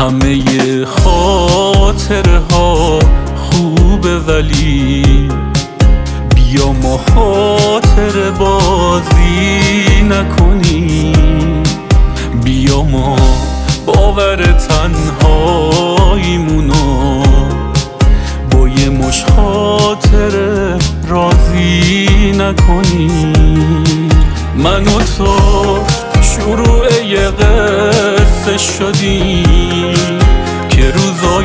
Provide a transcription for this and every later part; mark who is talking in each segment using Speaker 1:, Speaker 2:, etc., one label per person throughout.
Speaker 1: همه خاطره ها خوبه ولی بیا ما خاطره بازی نکنیم. بیا ما باور تنهاییمونو با یه مش خاطره راضی نکنیم. من و تو شروع یه قصه شدیم که روزای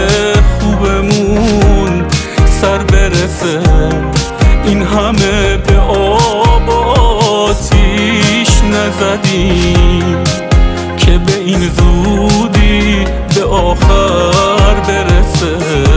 Speaker 1: خوبمون سر برسه. این همه به آب و آتیش نزدیم که به این زودی به آخر برسه.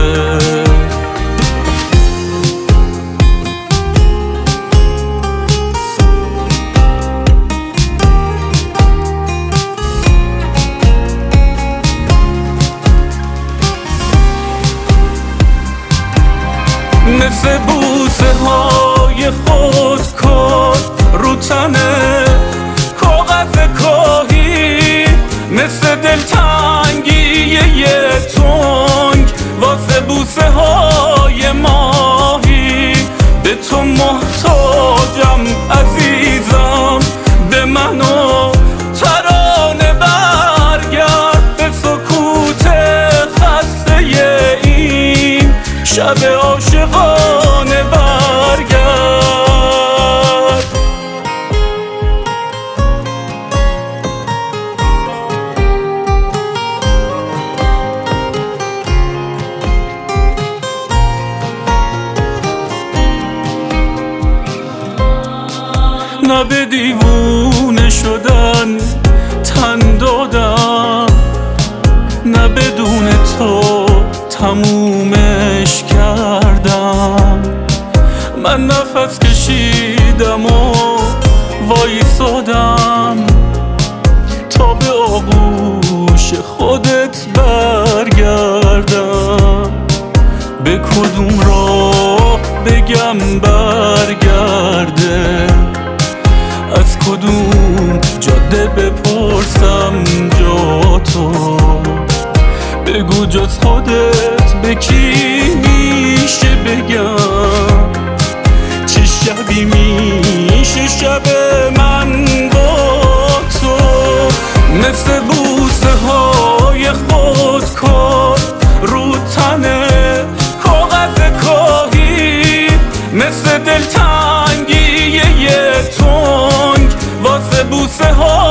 Speaker 1: مثل بوسه های خودکار رو تنه کاغذ کاهی، مثل دلتنگی یه تنگ واسه بوسه های ماهی. به تو محتاجم عزیزم، به من و ترانه برگرد، به سکوت خسته این شب عاشقانه برگرد. نه به دیوونه شدن تن دادم، نه بدون تو تمومش کردم. من نفس کشیدم و وایسادم تا به آغوش خودت برگردم. به کدوم راه بگم برگرده، از کدوم جاده بپرسم جا تو. بگو جز خودت به کی میشه بگم، چه شبی میشه شب من با تو. مثل بوسه های خودکار رو تنه کاغذ کاهی، مثل دلتنگی یه تنگ واسه بوسه ها